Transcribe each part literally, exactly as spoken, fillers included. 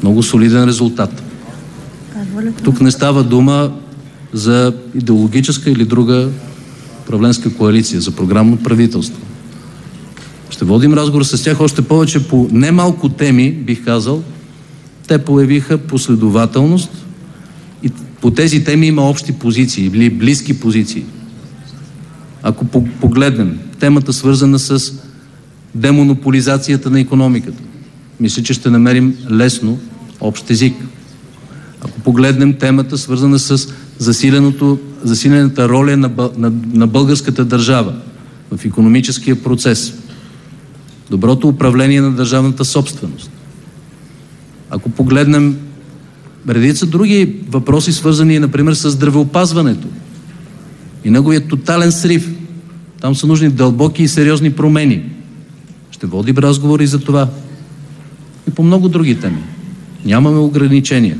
Много солиден резултат. Тук не става дума за идеологическа или друга управленска коалиция, за програмно правителство. Ще водим разговор с тях още повече по немалко теми, бих казал. Те появиха последователност и по тези теми има общи позиции или близки позиции. Ако погледнем темата, свързана с демонополизацията на икономиката, мисля, че ще намерим лесно общ език. Ако погледнем темата, свързана с засиленото, засилената роля на, на, на българската държава в икономическия процес, доброто управление на държавната собственост. Ако погледнем редица други въпроси, свързани, например, с здравеопазването и неговият тотален срив, там са нужни дълбоки и сериозни промени. Ще водим разговори за това. И по много други теми. Нямаме ограничения.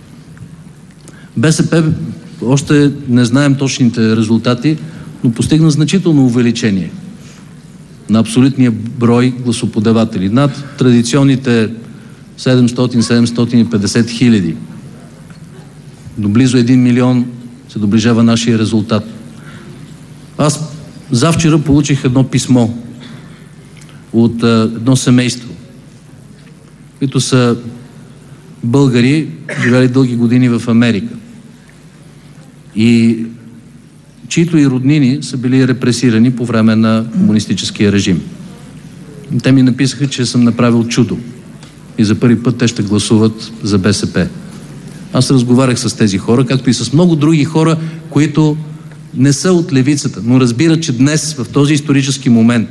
БСП още не знаем точните резултати, но постигна значително увеличение на абсолютния брой гласоподаватели. Над традиционните седемстотин до седемстотин и петдесет хиляди. До близо един милион се доближава нашия резултат. Аз завчера получих едно писмо от а, едно семейство, които са българи, живели дълги години в Америка и чието и роднини са били репресирани по време на комунистическия режим. Те ми написаха, че съм направил чудо и за първи път те ще гласуват за БСП. Аз разговарях с тези хора, както и с много други хора, които не са от левицата, но разбират, че днес, в този исторически момент,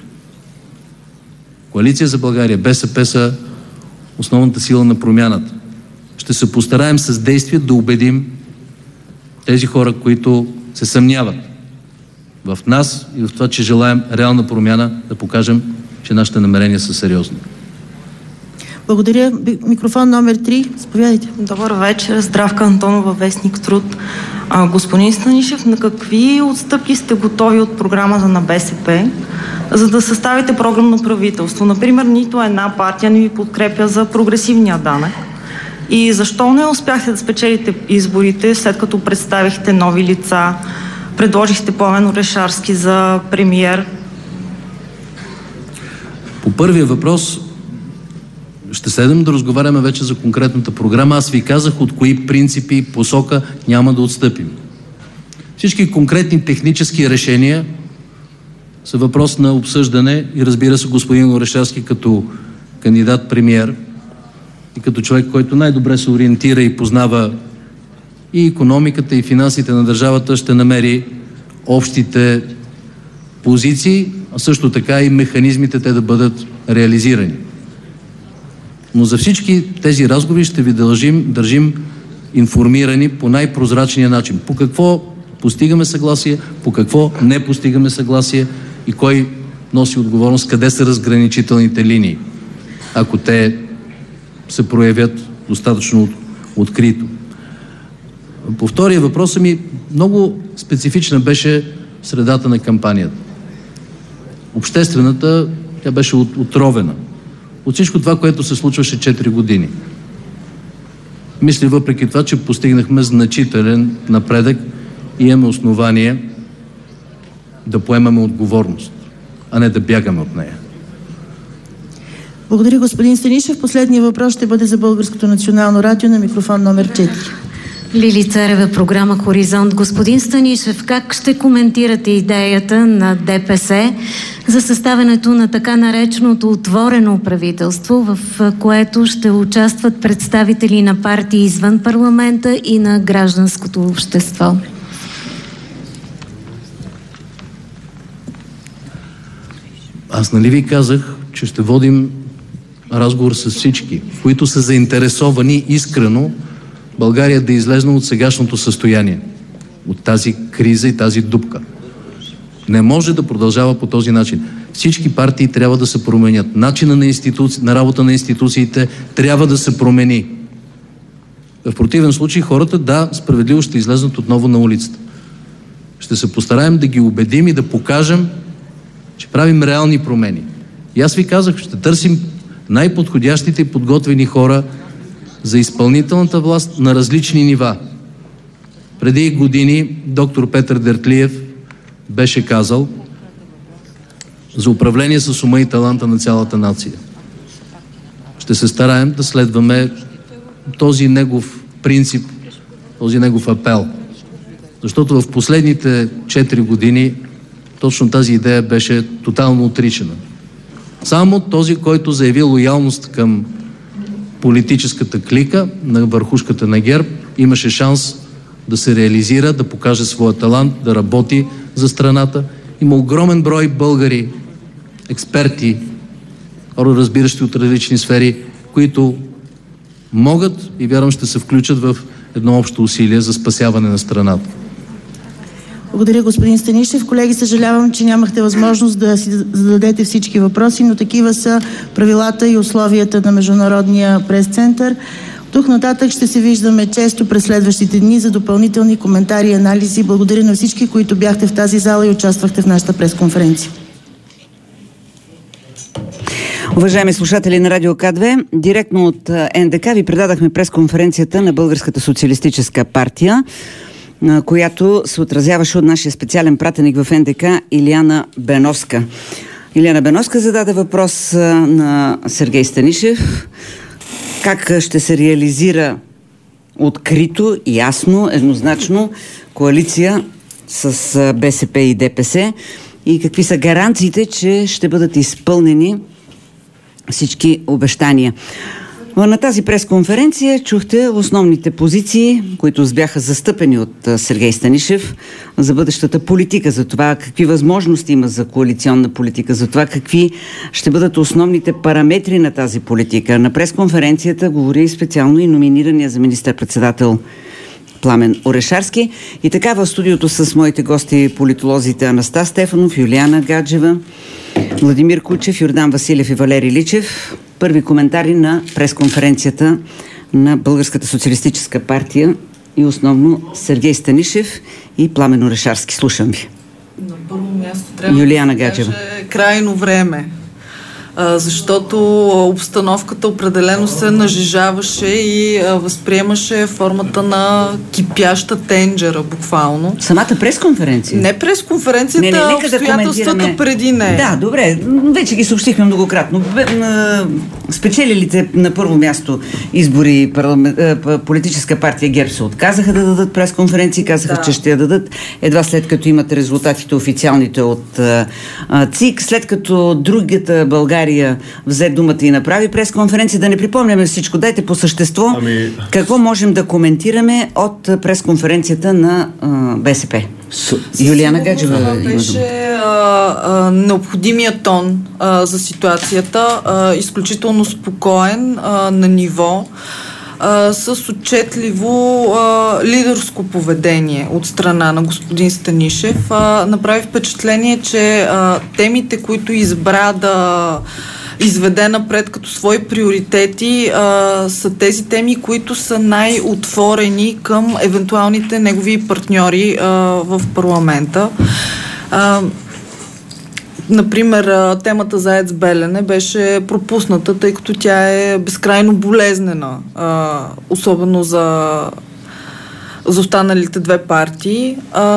Коалиция за България, БСП са основната сила на промяната. Ще се постараем с действия да убедим тези хора, които се съмняват в нас и в това, че желаем реална промяна, да покажем, че нашите намерения са сериозни. Благодаря. Микрофон номер три. Заповядайте. Добър вечер. Здравка Антонова, вестник Труд. А, господин Станишев, на какви отстъпки сте готови от програмата на БСП, за да съставите програмно правителство? Например, нито една партия не ви подкрепя за прогресивния данък. И защо не успяхте да спечелите изборите, след като представихте нови лица, предложихте Пламен Орешарски за премиер? По първия въпрос ще седем да разговаряме вече за конкретната програма. Аз ви казах от кои принципи и посока няма да отстъпим. Всички конкретни технически решения са въпрос на обсъждане и разбира се, господин Орешарски като кандидат-премиер и като човек, който най-добре се ориентира и познава и икономиката, и финансите на държавата, ще намери общите позиции, а също така и механизмите те да бъдат реализирани. Но за всички тези разговори ще ви дължим, държим информирани по най-прозрачния начин. По какво постигаме съгласие, по какво не постигаме съгласие и кой носи отговорност, къде са разграничителните линии, ако те се проявят достатъчно открито. По втория въпрос ми много специфична беше средата на кампанията. Обществената, тя беше отровена от всичко това, което се случваше четири години. Мисля, въпреки това, че постигнахме значителен напредък и имаме основание да поемаме отговорност, а не да бягаме от нея. Благодаря, господин Станишев. Последният въпрос ще бъде за Българското национално радио на микрофон номер четири. Лили Царева, програма Хоризонт. Господин Станишев, как ще коментирате идеята на ДПС за съставянето на така нареченото отворено правителство, в което ще участват представители на партии извън парламента и на гражданското общество? Аз нали ви казах, че ще водим разговор с всички, които са заинтересовани искрено България да излезне от сегашното състояние, от тази криза и тази дупка. Не може да продължава по този начин. Всички партии трябва да се променят. Начина на, институци... на работа на институциите трябва да се промени. В противен случай хората, да, справедливо ще излезнат отново на улицата. Ще се постараем да ги убедим и да покажем, че правим реални промени. И аз ви казах, ще търсим най-подходящите и подготвени хора за изпълнителната власт на различни нива. Преди години доктор Петър Дертлиев беше казал за управление с ума и таланта на цялата нация. Ще се стараем да следваме този негов принцип, този негов апел. Защото в последните четири години точно тази идея беше тотално отричана. Само този, който заяви лоялност към политическата клика на върхушката на ГЕРБ, имаше шанс да се реализира, да покаже своя талант, да работи за страната. Има огромен брой българи, експерти, хора, разбиращи от различни сфери, които могат и вярвам ще се включат в едно общо усилие за спасяване на страната. Благодаря, господин Станишев. Колеги, съжалявам, че нямахте възможност да си зададете всички въпроси, но такива са правилата и условията на Международния прес-център. Тук нататък ще се виждаме често през следващите дни за допълнителни коментари и анализи. Благодаря на всички, които бяхте в тази зала и участвахте в нашата пресконференция. Уважаеми слушатели на Радио К две, директно от Н Д К ви предадахме пресконференцията на Българската социалистическа партия, която се отразяваше от нашия специален пратеник в Н Д К Илияна Беновска. Илияна Беновска зададе въпрос на Сергей Станишев как ще се реализира открито, ясно, еднозначно коалиция с Б С П и Д П С и какви са гаранциите, че ще бъдат изпълнени всички обещания. На тази пресконференция чухте основните позиции, които бяха застъпени от Сергей Станишев за бъдещата политика, за това какви възможности има за коалиционна политика, за това какви ще бъдат основните параметри на тази политика. На пресконференцията говори и специално и номинирания за министър-председател Пламен Орешарски. И така в студиото с моите гости политолозите Анастас Стефанов, Юлиана Гаджева, Владимир Кучев, Йордан Василев и Валери Личев. Първи коментари на пресконференцията на Българската социалистическа партия и основно Сергей Станишев и Пламен Орешарски. Слушам ви. На първо място трябва Юлиана да Гаджева. каже крайно време. Защото обстановката определено се нажежаваше и а, възприемаше формата на кипяща тенджера, буквално. Самата пресконференция? Не пресконференцията, не, не, а обстоятелствата да преди нея. Да, добре. Вече ги съобщихме многократно. Спечелилите на първо място избори парламент, политическа партия ГЕРБ се отказаха да дадат пресконференции, казаха, да. че ще я дадат едва след като имат резултатите официалните от ЦИК, след като другата България взе думата и направи пресконференция. Да не припомняме всичко. Дайте по същество ами... какво можем да коментираме от пресконференцията на а, Б С П. С... Юлиана Гаджева беше а, а, необходимия тон а, за ситуацията, а, изключително спокоен, а, на ниво, а, с отчетливо а, лидерско поведение от страна на господин Станишев. А, направи впечатление, че а, темите, които избра да изведе напред като свои приоритети, а, са тези теми, които са най-отворени към евентуалните негови партньори а, в парламента. А, Например, темата за АЕЦ Белене беше пропусната, тъй като тя е безкрайно болезнена, а, особено за, за останалите две партии. А,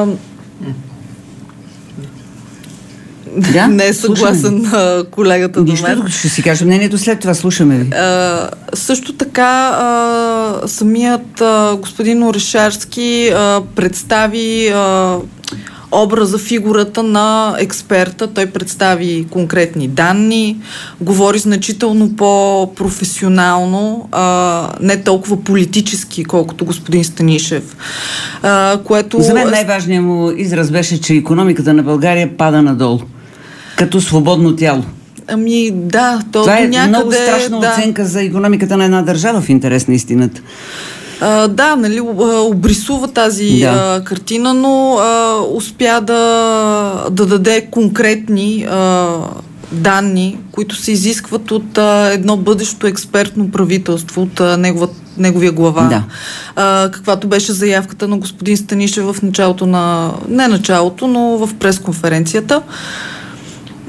да, не е съгласен на колегата до мен. Нищо, ще си кажа мнението след това, слушаме ви. А, също така а, самият а, господин Орешарски а, представи а, образа, фигурата на експерта. Той представи конкретни данни, говори значително по-професионално, а, не толкова политически, колкото господин Станишев. А, което... За мен най-важният му израз беше, че икономиката на България пада надолу, като свободно тяло. Ами да, то това е някъде, много страшна да. оценка за икономиката на една държава, в интерес на истината. Uh, да, нали, обрисува тази да. uh, картина, но uh, успя да, да даде конкретни uh, данни, които се изискват от uh, едно бъдещо експертно правителство, от uh, негова, неговия глава. Да. Uh, каквато беше заявката на господин Станишев в началото на... не началото, но в пресконференцията.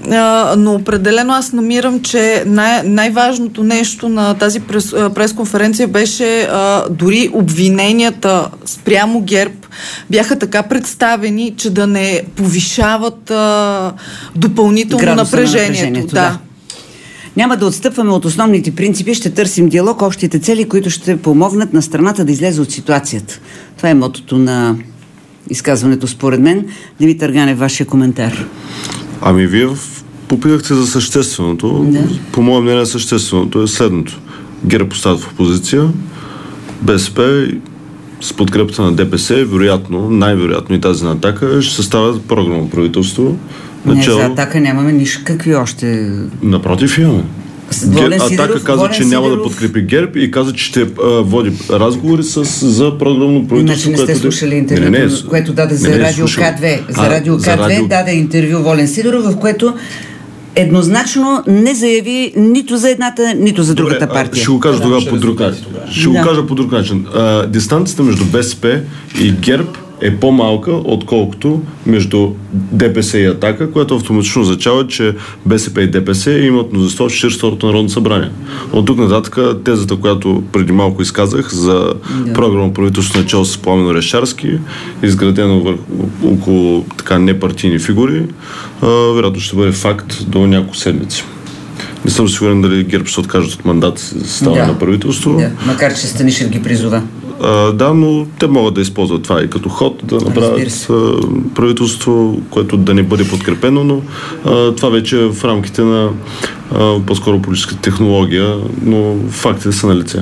а, но определено аз намирам, че най- най-важното нещо на тази прес, пресконференция беше а, дори обвиненията спрямо ГЕРБ бяха така представени, че да не повишават а, допълнително Градуса напрежението. на напрежението да. да. Няма да отстъпваме от основните принципи, ще търсим диалог, общите цели, които ще помогнат на страната да излезе от ситуацията. Това е мотото на изказването според мен. Димитър Ганев, вашия коментар. Ами вие попитахте за същественото. Да. По мое мнение същественото е следното. ГЕРБ остават в опозиция, БСП с подкрепата на ДПС, вероятно, най-вероятно и тази на Атака, ще съставят програмно правителство. Начало... Не, за Атака нямаме нищо. Какви още... Напротив имаме. Гер... Атака Сидеров, каза, Волен че няма Сидеров... да подкрепи ГЕРБ и каза, че ще а, води разговори с, за програмно правителство. Значи не сте слушали интервю, не, не, не, което даде за не, не, Радио К2. За а, Радио К2 радио... даде интервю Волен Сидеров, в което еднозначно не заяви нито за едната, нито за другата Добре, партия. Ще го кажа тогава по друг начин. Ще да. го кажа по друг начин. А, дистанцията между БСП и ГЕРБ е по-малка, отколкото между ДПС и Атака, което автоматично означава, че БСП и ДПС имат мнозинство в четиридесет и второто Народно събрание. От тук нататък тезата, която преди малко изказах за да. програмно правителство начало с Пламен Орешарски, изградено върху, около така непартийни фигури, а, вероятно ще бъде факт до няколко седмици. Не съм сигурен дали ГЕРБ ще откажат от мандат за ставане да. на правителство. Да. Макар че Станишев ги призова. А, да, но те могат да използват това и като ход, да направят а, правителство, което да не бъде подкрепено, но а, това вече е в рамките на а, по-скоро политическата технология, но фактите са на лице.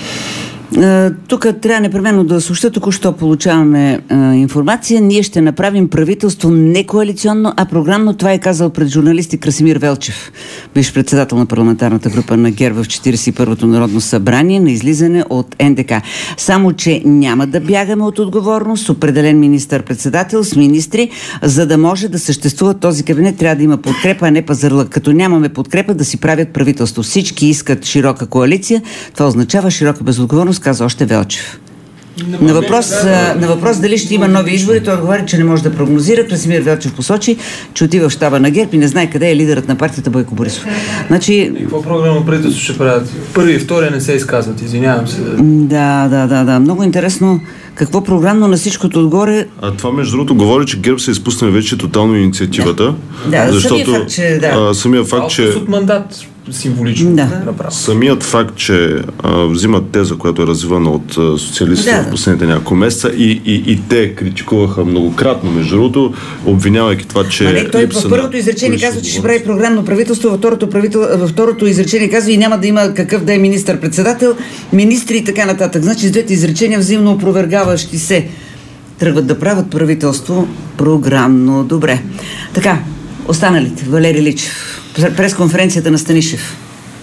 Тук трябва непременно да съобща, току-що получаваме а, информация. Ние ще направим правителство не коалиционно, а програмно. Това е казал пред журналисти Красимир Велчев, бивш председател на парламентарната група на ГЕРБ в четиридесет и първото Народно събрание на излизане от Н Д К. Само, че няма да бягаме от отговорност с определен министър-председател, с министри, за да може да съществува този кабинет. Трябва да има подкрепа, а не пазарлък. Като нямаме подкрепа, да си правят правителство. Всички искат широка коалиция. Това означава широка безотговорност, каза още Велчев. На въпрос, на въпрос дали ще има нови избори, той отговаря, че не може да прогнозира. Красимир Велчев посочи, че отива в щаба на ГЕРБ и не знае къде е лидерът на партията Бойко Борисов. Значи... И какво програмно правителство ще правят? Първи и втория не се изказват, извинявам се. Да, да, да, да. Много интересно какво програмно на всичкото отгоре... А това, между другото, говори, че ГЕРБ са изпуснали вече тотално инициативата. Да, да защото самия факт, че... Да. А, самия факт, че... от мандат символично. Да. Самият факт, че а, взимат теза, която е развивана от а, социалистите да. в последните няколко месеца и, и, и те критикуваха многократно, между другото, обвинявайки това, че... Ма не, той в първото изречение казва, че ще прави програмно правителство, във второто, правител... във второто изречение казва и няма да има какъв да е министър-председател, министри и така нататък. Значи с двете изречения взаимно опровергаващи се тръгват да правят правителство програмно. Добре. Така, останалите. Валери Личев. Пресконференцията на Станишев.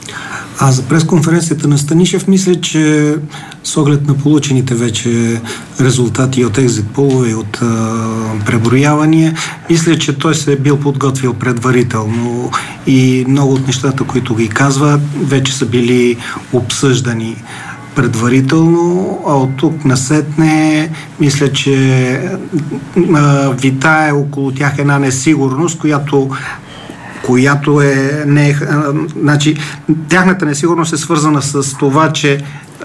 А за пресконференцията на Станишев мисля, че с оглед на получените вече резултати от екзит полове и от а, преброявания, мисля, че той се е бил подготвил предварително и много от нещата, които ги казва, вече са били обсъждани предварително, а от тук насетне мисля, че а, витае около тях една несигурност, която която е... Не, а, значи, тяхната несигурност е свързана с това, че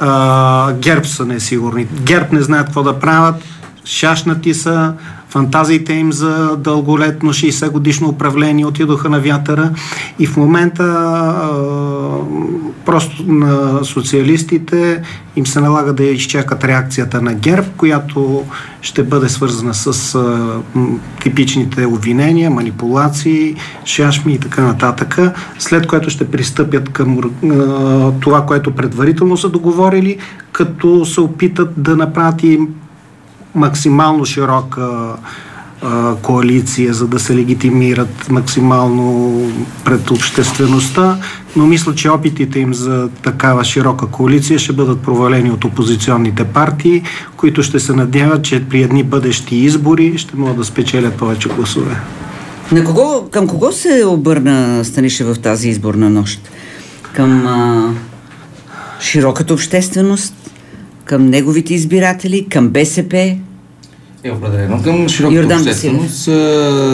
а, ГЕРБ са несигурни. ГЕРБ не знаят какво да правят, шашнати са, фантазиите им за дълголетно шейсет годишно управление отидоха на вятъра и в момента а, просто на социалистите им се налага да изчакат реакцията на ГЕРБ, която ще бъде свързана с а, типичните обвинения, манипулации, шашми и така нататък, след което ще пристъпят към а, това, което предварително са договорили, като се опитат да направят и максимално широка а, коалиция, за да се легитимират максимално пред обществеността, но мисля, че опитите им за такава широка коалиция ще бъдат провалени от опозиционните партии, които ще се надяват, че при едни бъдещи избори ще могат да спечелят повече гласове. На кого, към кого се обърна Станишев в тази изборна нощ? Към а, широката общественост? Към неговите избиратели, към БСП? Е, определено към широката общественост.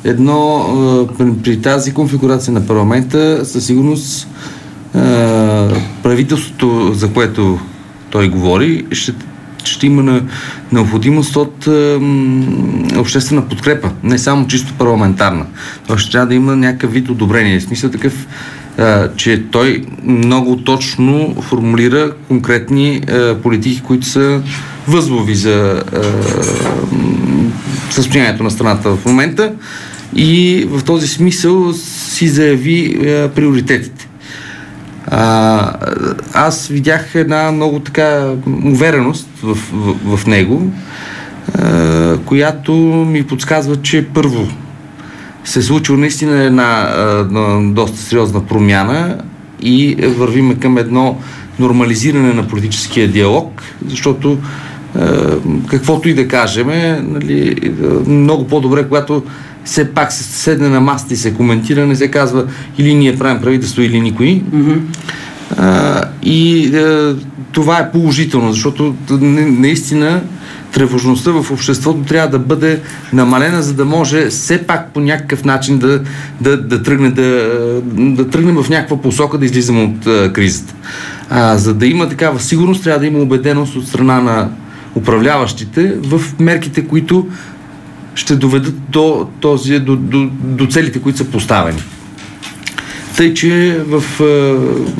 едно при, при тази конфигурация на парламента със сигурност правителството, за което той говори, ще, ще има на, необходимост от е, обществена подкрепа, не само чисто парламентарна. Това ще трябва да има някакъв вид одобрение. В смисъл такъв, е, че той много точно формулира конкретни е, политики, които са възлови за е, състоянието на страната в момента и в този смисъл си заяви е, приоритетите. А, аз видях една много така увереност в, в, в него, а, която ми подсказва, че първо се е случила наистина една а, доста сериозна промяна и вървиме към едно нормализиране на политическия диалог, защото а, каквото и да кажем, нали, много по-добре, когато все пак се седне на масата и се коментира, не се казва или ние правим правителство, или никой. Mm-hmm. А, и а, това е положително, защото наистина тревожността в обществото трябва да бъде намалена, за да може все пак по някакъв начин да, да, да, тръгне, да, да тръгнем в някаква посока, да излизаме от а, кризата. А, за да има такава сигурност, трябва да има убеденост от страна на управляващите в мерките, които ще доведат до, този, до, до, до целите, които са поставени. Тъй, че в е,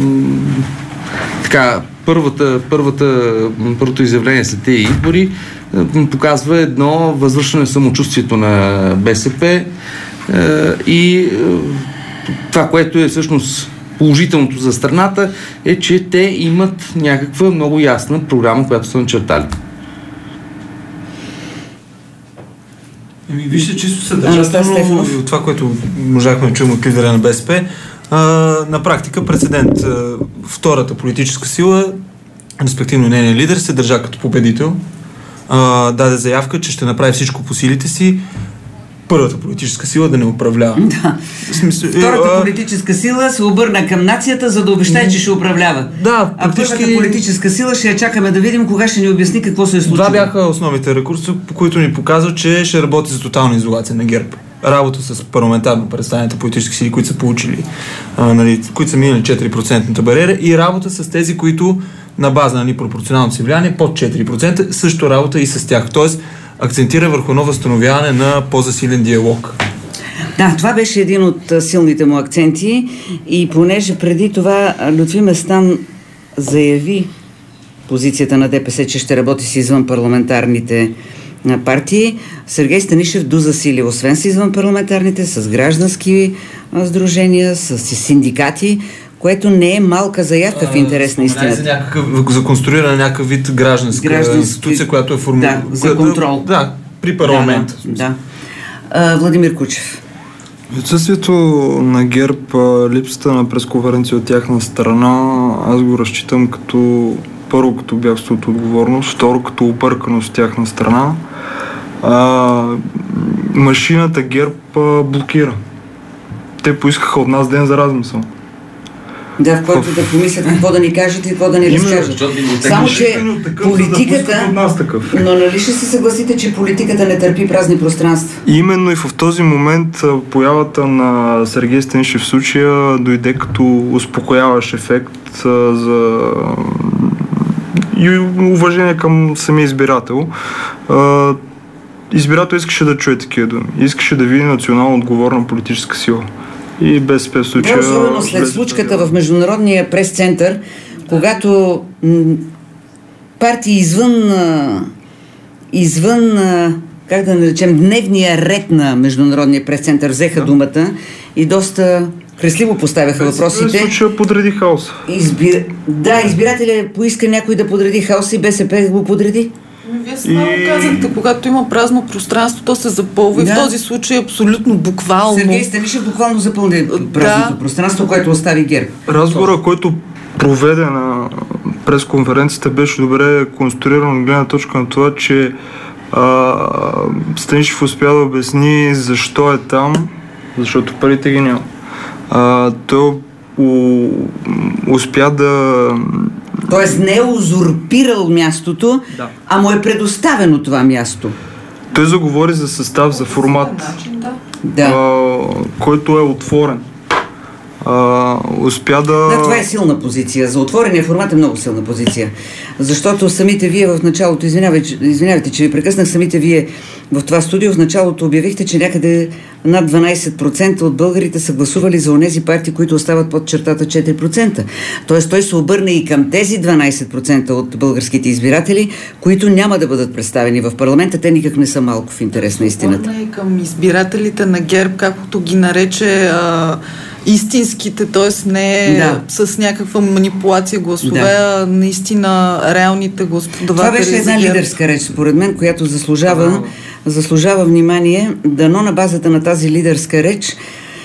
така, първата, първата, първото изявление след тези избори е, показва едно възвръщане самочувствието на БСП е, и е, това, което е всъщност положителното за страната, е, че те имат някаква много ясна програма, която са начертали. Еми, вижте, чисто съдържателно и от това, което можахме да чуем от лидера на БСП, а, на практика прецедент. А, втората политическа сила, респективно нейният лидер, се държа като победител. А, даде заявка, че ще направи всичко по силите си първата политическа сила да не управлява. Да. Смисъл, Втората а... политическа сила се обърна към нацията, за да обещае, че ще управлява. Да, а практически... първата политическа сила ще я чакаме да видим кога ще ни обясни какво се е случило. Това бяха основните рекурси, по които ни показва, че ще работи за тотална изолация на ГЕРБ. Работа с парламентарно представените политически сили, които са получили, а, нали, които са минали четири процента бариера, и работа с тези, които на база на нали, пропорционалното си влияние под четири процента, също работа и с тях. Тоест, акцентира върху едно възстановяване на по-засилен диалог. Да, това беше един от силните му акценти и понеже преди това Лютви Местан заяви позицията на ДПС, че ще работи с извън парламентарните партии, Сергей Станишев дозасили, освен с извън парламентарните, с граждански сдружения, с синдикати, което не е малка заявка в интерес на истината. За, някакъв, за конструиране на някакъв вид гражданска Граждански... институция, която е формулирана. Да, за контрол. Да, при парламента. Да, да. А, Владимир Кучев. В отсъствието на ГЕРБ, липсата на пресконференция от тяхна страна, аз го разчитам като първо като бягство от отговорност, второ като обърканост от тяхна страна. А, машината ГЕРБ а, блокира. Те поискаха от нас ден за размисъл. Да, в който да помислят какво да ни кажат и какво да ни разкажат. Само, че политиката... Но нали ще се съгласите, че политиката не търпи празни пространства? Именно и в този момент появата на Сергей Станишев в случая дойде като успокояващ ефект за и уважение към самия избирател. Избирател искаше да чуе такива думи. Искаше да види национално отговорна политическа сила. И БСП в случая... Да, особено след случката в Международния прес-център, когато м- партии извън, а, извън а, как да наречем, дневния ред на Международния прес-център взеха да. думата и доста кресливо поставяха въпросите. В случая подреди хаос. Избир... Да, избирателя поиска някой да подреди хаос и БСП го подреди. Вие само и... казахте, когато има празно пространство, то се запълва да. И в този случай абсолютно буквално. Сергей Станишев буквално запълни празното да. пространство, което остави ГЕРБ. Разговора, който проведе на пресконференцията, беше добре конструиран от гледна точка на това, че а, Станишев успя да обясни защо е там, защото парите ги няма. А, той у, успя да... Тоест не е узурпирал мястото, да. а му е предоставено това място. Той заговори за състав, за формат. да. а, който е отворен. А, успя да... Да, това е силна позиция. За отворения формат е много силна позиция. Защото самите вие в началото, извинявайте, извинявайте, че ви прекъснах, самите вие в това студио в началото обявихте, че някъде над дванайсет процента от българите са гласували за онези партии, които остават под чертата четири процента. Тоест той се обърне и към тези дванайсет процента от българските избиратели, които няма да бъдат представени в парламента. Те никак не са малко в интерес на истината. Обърна и към избирателите на ГЕРБ, както ги нарече а, истинските, т.е. не да. с някаква манипулация гласове, да. а наистина реалните господаватели. Това беше една лидерска реч, според мен, която заслужава, заслужава внимание. Дано на базата на тази лидерска реч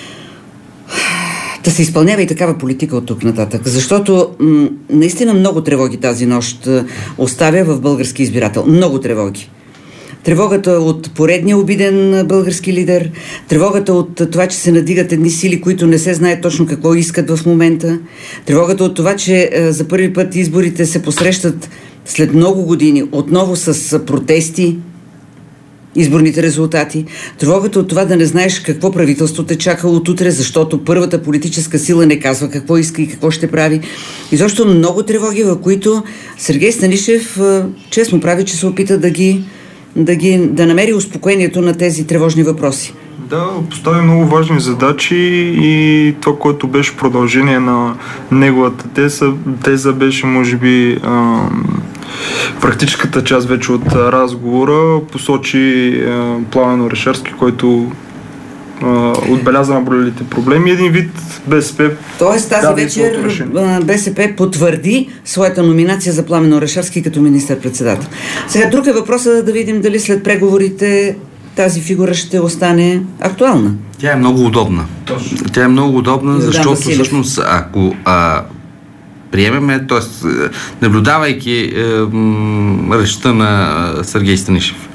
да се изпълнява и такава политика от тук нататък. Защото м- наистина много тревоги тази нощ оставя в български избирател. Много тревоги. Тревогата от поредния обиден български лидер, тревогата от това, че се надигат едни сили, които не се знае точно какво искат в момента, тревогата от това, че е, за първи път изборите се посрещат след много години отново с протести, изборните резултати, тревогата от това да не знаеш какво правителство те чака от утре, защото първата политическа сила не казва какво иска и какво ще прави. И защо много тревоги, в които Сергей Станишев е, честно прави, че се опита да ги Да, ги, да намери успокоението на тези тревожни въпроси. Да, постави много важни задачи и това, което беше продължение на неговата теза, теза беше, може би, а, практическата част вече от разговора, посочи а, Пламен Орешарски, който Uh, отбеляза наболелите проблеми. Един вид БСП... Тоест тази вечер БСП потвърди своята номинация за Пламен Орешарски като министър-председател. Сега друг е въпросът да видим дали след преговорите тази фигура ще остане актуална. Тя е много удобна. Точно. Тя е много удобна, да, защото Василев. всъщност ако а, приемеме, т.е. наблюдавайки е, м, речта на Сергей Станишев,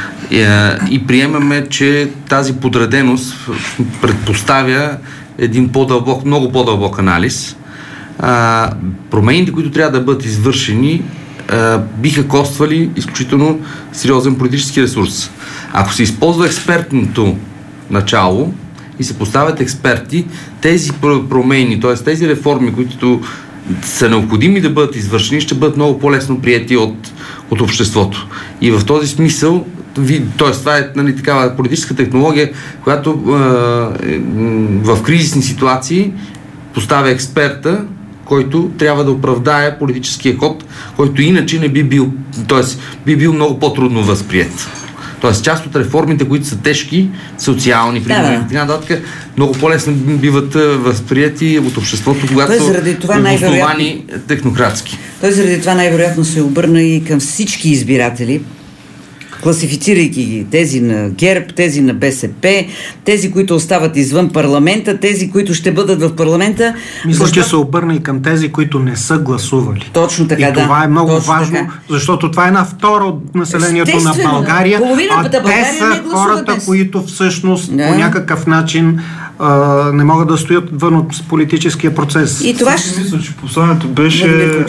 и приемаме, че тази подреденост предпоставя един по-дълбок, много по-дълбок анализ. А, промените, които трябва да бъдат извършени, а, биха коствали изключително сериозен политически ресурс. Ако се използва експертното начало и се поставят експерти, тези промени, т.е. тези реформи, които са необходими да бъдат извършени, ще бъдат много по-лесно приети от, от обществото. И в този смисъл т.е. това е, нали, такава политическа технология, която е, в кризисни ситуации поставя експерта, който трябва да оправдае политическия ход, който иначе не би бил, т.е. би бил много по-трудно възприет. Тоест, част от реформите, които са тежки, социални, примерно, да, и нататък, много по-лесно биват възприяти от обществото, когато са обосновани технократски. Той заради това най-вероятно се обърна и към всички избиратели, класифицирайки ги, тези на ГЕРБ, тези на БСП, тези, които остават извън парламента, тези, които ще бъдат в парламента. Мисля, защо... че се обърна и към тези, които не са гласували. Точно така, и да. това е много Точно важно, така. Защото това е една втора от населението на България, а те България са хората, без. които всъщност да. по някакъв начин а, не могат да стоят вън от политическия процес. И това ще... Мисля, че посланието беше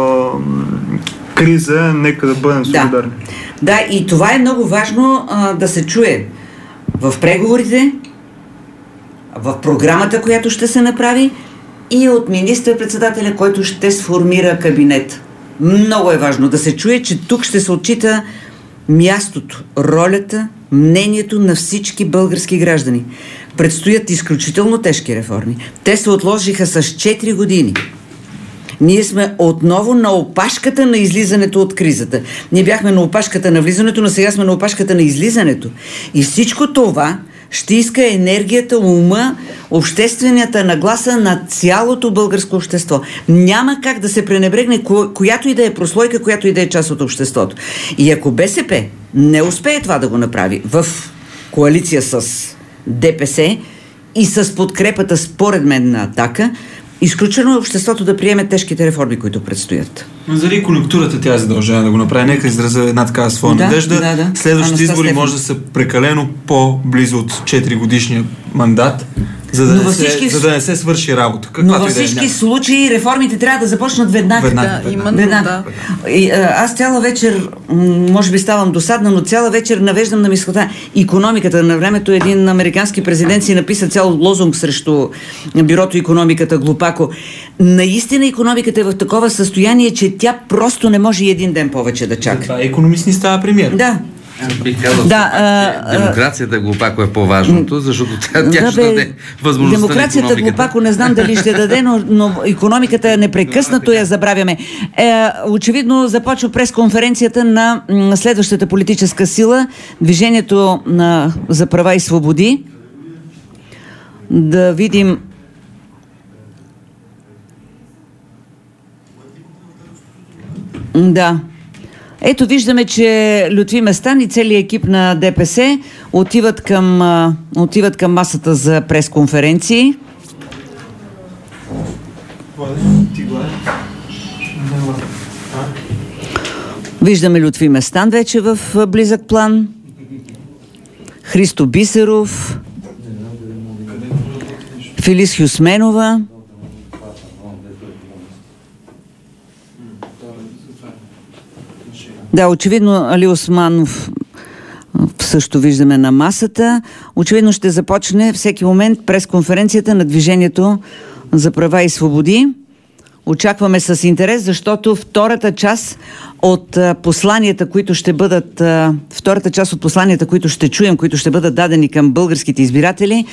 криза, нека да бъдем солидарни. Да. да, и това е много важно а, да се чуе в преговорите, в програмата, която ще се направи и от министър-председателя, който ще сформира кабинет. Много е важно да се чуе, че тук ще се отчита мястото, ролята, мнението на всички български граждани. Предстоят изключително тежки реформи. Те се отложиха с четири години. Ние сме отново на опашката на излизането от кризата. Ние бяхме на опашката на влизането, но сега сме на опашката на излизането. И всичко това ще иска енергията, ума, обществената нагласа на цялото българско общество. Няма как да се пренебрегне ко- която и да е прослойка, която и да е част от обществото. И ако БСП не успее това да го направи в коалиция с ДПС и с подкрепата, според мен, на Атака, изключено е обществото да приеме тежките реформи, които предстоят. Но заради конюнктурата тя е задължена да го направи. Нека изразя една такава своя да, надежда. Да, да. Следващите избори може да са прекалено по-близо от четири годишния мандат, за да, не се, всички... за да не се свърши работа. Но във всички случаи реформите трябва да започнат веднага. Веднага, да, именно, веднага. Да. И, а, аз цяла вечер, може би ставам досадна, но цяла вечер навеждам на мисълта. Икономиката на времето, един американски президент си написа цял лозунг срещу бюрото икономиката глупако. Наистина икономиката е в такова състояние, че тя просто не може и един ден повече да чака. Това е икономист ни става премиер. Да. Бих казал, да, а, демокрацията глупако е по-важното, защото тя, тя да, ще даде възможността демокрацията на глупако не знам дали ще даде, но, но икономиката непрекъснато я забравяме. Е, очевидно започва пресконференцията на следващата политическа сила, Движението на, за права и свободи. Да видим. Да. Ето виждаме, че Лютви Местан и целият екип на ДПС отиват към, а, отиват към масата за пресконференции. Виждаме Лютви Местан вече в близък план. Христо Бисеров, Филис Хюсменова. Да, очевидно Али Османов също виждаме на масата. Очевидно ще започне всеки момент пресконференцията на Движението за права и свободи. Очакваме с интерес, защото втората част от посланията, които ще бъдат, втората част от посланията, които ще чуем, които ще бъдат дадени към българските избиратели,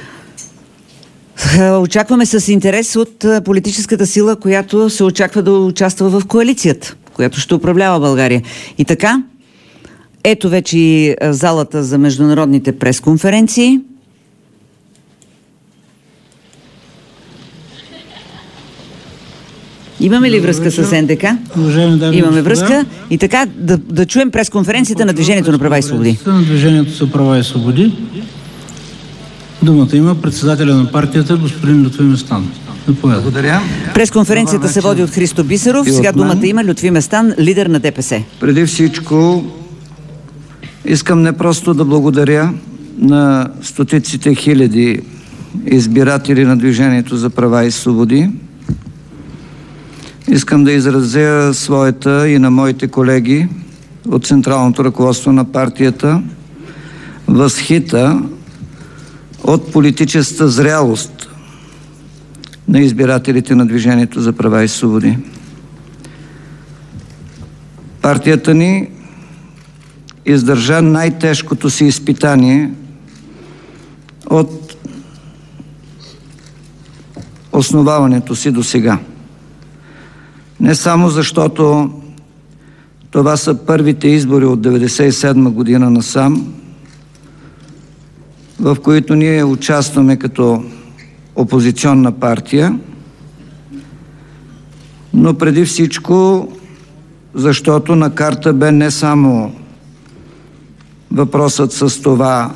очакваме с интерес от политическата сила, която се очаква да участва в коалицията, която ще управлява България. И така, ето вече и залата за международните пресконференции. Имаме ли връзка с НДК? Имаме връзка. И така, да, да чуем пресконференцията на Движението на права и свободи. На Движението за права и свободи. Думата има председателя на партията, господин Лютви Местан. Благодаря. Пресконференцията се води от Христо Бисеров. Сега думата има Лютви Местан, лидер на ДПС. Преди всичко искам не просто да благодаря на стотиците хиляди избиратели на Движението за права и свободи. Искам да изразя своята и на моите колеги от централното ръководство на партията възхита от политическата зрялост на избирателите на Движението за права и свободи. Партията ни издържа най-тежкото си изпитание от основаването си до сега. Не само защото това са първите избори от деветдесет и седма година насам, в които ние участваме като опозиционна партия, но преди всичко, защото на карта бе не само въпросът с това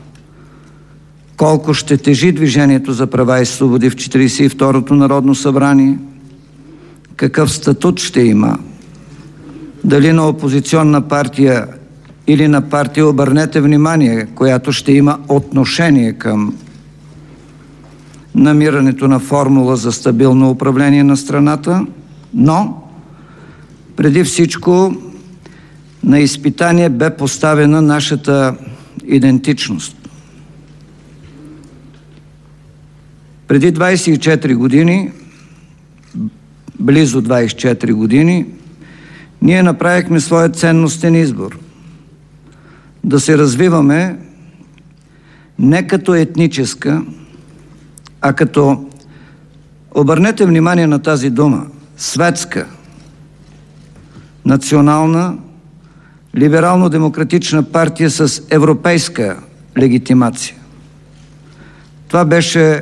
колко ще тежи Движението за права и свободи в четиридесет и второто Народно събрание, какъв статут ще има, дали на опозиционна партия или на партия, обърнете внимание, която ще има отношение към намирането на формула за стабилно управление на страната, но преди всичко на изпитание бе поставена нашата идентичност. Преди двадесет и четири години, близо двадесет и четири години, ние направихме своя ценностен избор да се развиваме не като етническа, а като, обърнете внимание на тази дума, светска, национална, либерално-демократична партия с европейска легитимация. Това беше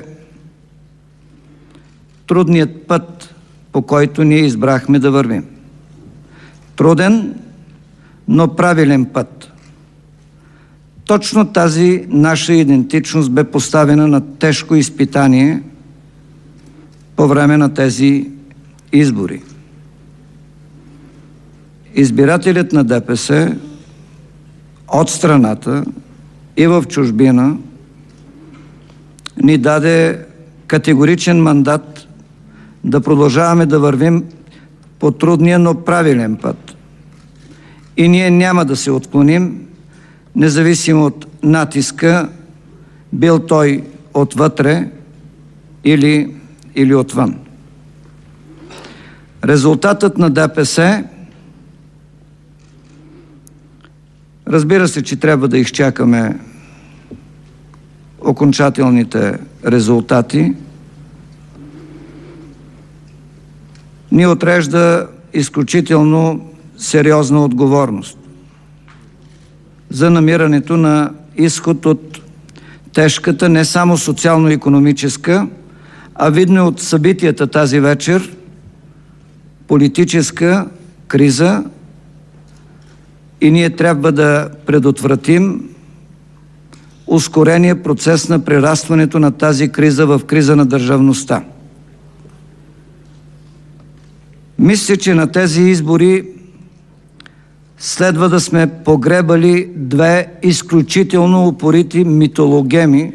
трудният път, по който ние избрахме да вървим. Труден, но правилен път. Точно тази наша идентичност бе поставена на тежко изпитание по време на тези избори. избирателят на ДПС от страната и в чужбина ни даде категоричен мандат да продължаваме да вървим по трудния, но правилен път. И ние няма да се отклоним, независимо от натиска, бил той отвътре или, или отвън. Резултатът на ДПС, разбира се, че трябва да изчакаме окончателните резултати, ни отрежда изключително сериозна отговорност за намирането на изход от тежката не само социално-икономическа, а видно от събитията тази вечер, политическа криза, и ние трябва да предотвратим ускорения процес на прерастването на тази криза в криза на държавността. Мисля, че на тези избори следва да сме погребали две изключително упорити митологеми,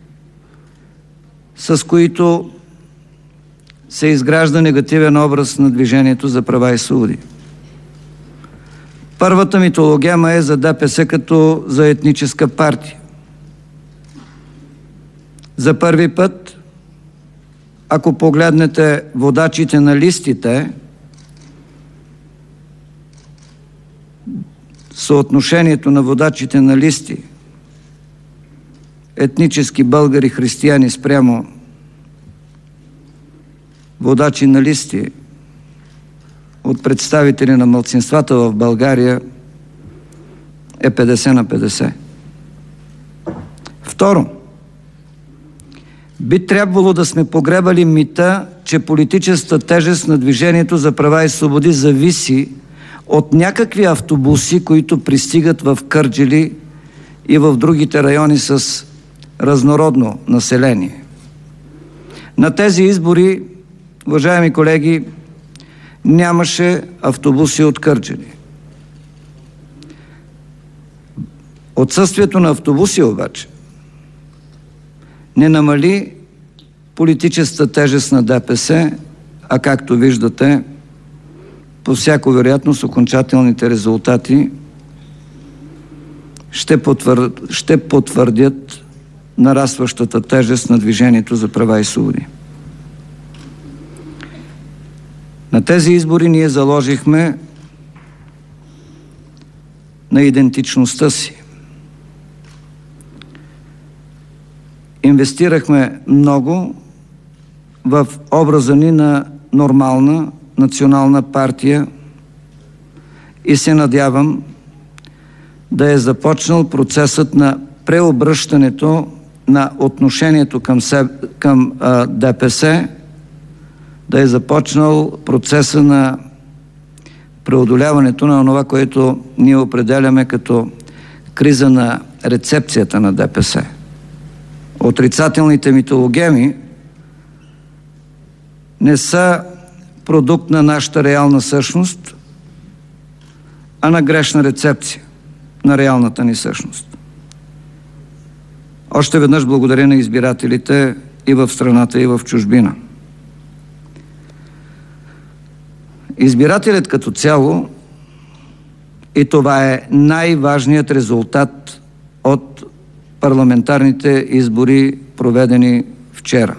с които се изгражда негативен образ на Движението за права и свободи. Първата митологема е за ДПС като за етническа партия. За първи път, ако погледнете водачите на листите, съотношението на водачите на листи етнически българи християни спрямо водачи на листи от представители на малцинствата в България е петдесет на петдесет. Второ, би трябвало да сме погребали мита, че политическата тежест на Движението за права и свободи зависи от някакви автобуси, които пристигат в Кърджали и в другите райони с разнородно население. На тези избори, уважаеми колеги, нямаше автобуси от Кърджали. Отсъствието на автобуси обаче не намали политическата тежест на ДПС, а както виждате, по всяко вероятност окончателните резултати ще, потвър... ще потвърдят нарастващата тежест на Движението за права и свободи. На тези избори ние заложихме на идентичността си. Инвестирахме много в образа ни на нормална национална партия и се надявам да е започнал процесът на преобръщането на отношението към, себе, към а, ДПС, да е започнал процеса на преодоляването на това, което ние определяме като криза на рецепцията на ДПС. Отрицателните митологеми не са продукт на нашата реална същност, а на грешна рецепция на реалната ни същност. Още веднъж благодаря на избирателите и в страната, и в чужбина. Избирателят като цяло, и това е най-важният резултат от парламентарните избори, проведени вчера.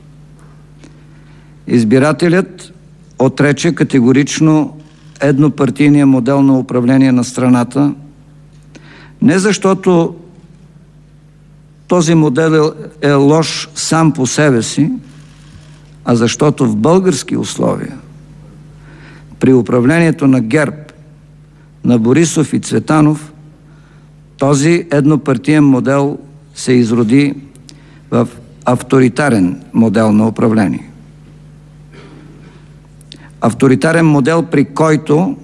Избирателят отрече категорично еднопартийния модел на управление на страната, не защото този модел е лош сам по себе си, а защото в български условия при управлението на ГЕРБ, на Борисов и Цветанов, този еднопартиен модел се изроди в авторитарен модел на управление. Авторитарен модел, при който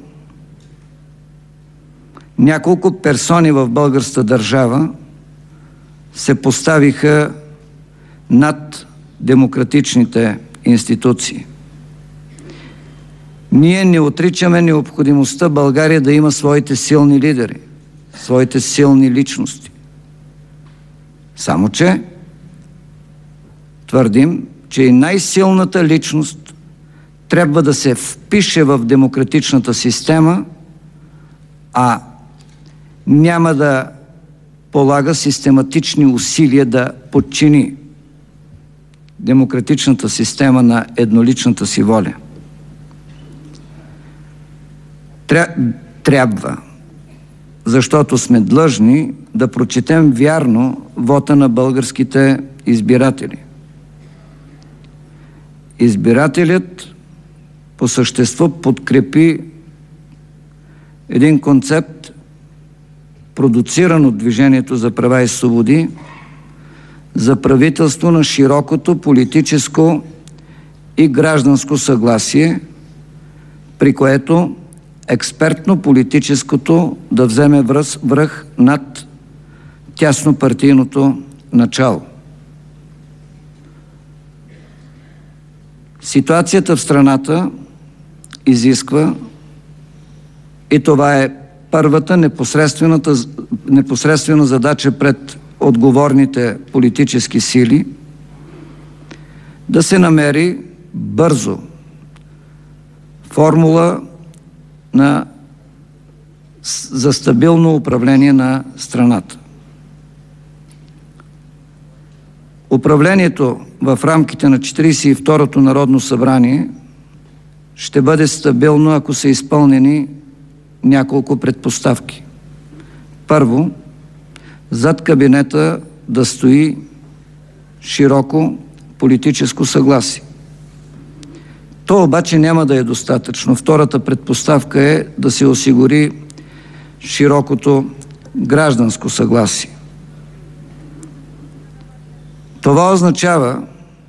няколко персони в българската държава се поставиха над демократичните институции. Ние не отричаме необходимостта България да има своите силни лидери, своите силни личности. Само че твърдим, че и най-силната личност трябва да се впише в демократичната система, а няма да полага систематични усилия да подчини демократичната система на едноличната си воля. Трябва, защото сме длъжни да прочетем вярно вота на българските избиратели. Избирателят по същество подкрепи един концепт, продуциран от Движението за права и свободи, за правителство на широкото политическо и гражданско съгласие, при което експертно-политическото да вземе връх над тяснопартийното начало. Ситуацията в страната изисква, и това е първата непосредствената, непосредствена задача пред отговорните политически сили, да се намери бързо формула на, за стабилно управление на страната. Управлението в рамките на четиридесет и второто Народно събрание ще бъде стабилно, ако са изпълнени няколко предпоставки. Първо, зад кабинета да стои широко политическо съгласие. То обаче няма да е достатъчно. Втората предпоставка е да се осигури широкото гражданско съгласие. Това означава,